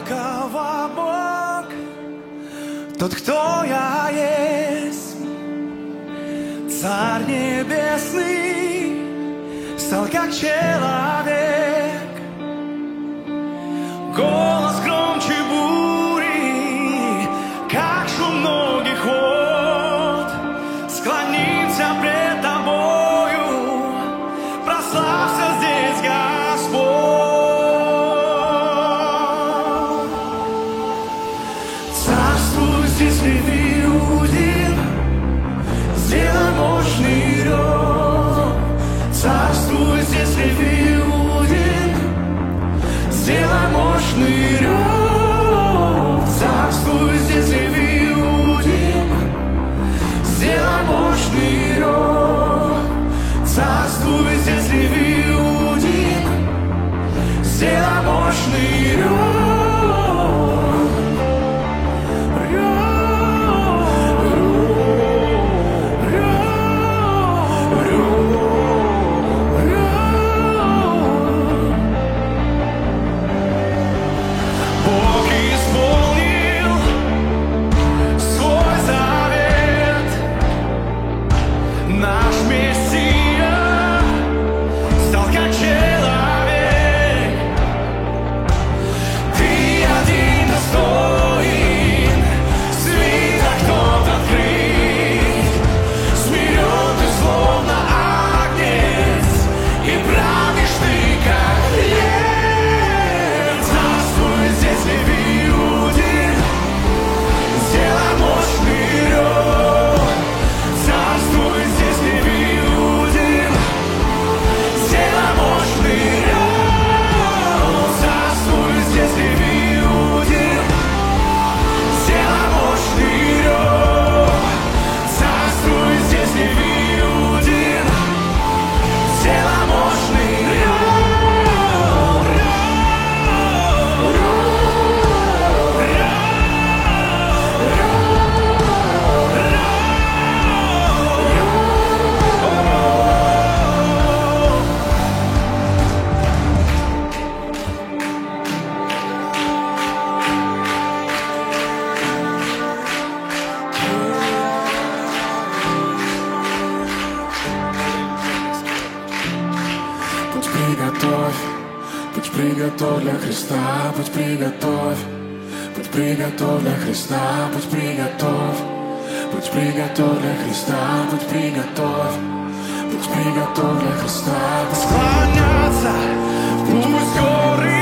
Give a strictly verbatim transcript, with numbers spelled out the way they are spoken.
кого Бог, тот, кто я есть. Царь небесный стал как человек, голос громче бури, как шум многих вод, склониться пред тобою, прославься здесь, Господь. Царствуй здесь, Вифилюдин, сделай мощный рев. Царствуй здесь, Вифилюдин, сделай мощный рев. Царствуй здесь, Вифилюдин, сделай мощный рев. Царствуй здесь, Вифилюдин, сделай мощный рев. Путь приготовь для Христа, путь приготовь, путь приготовь для Христа, путь приготовь, путь приготовь для Христа, путь приготовь, путь приготовь для Христа. Склоняться, пусть горы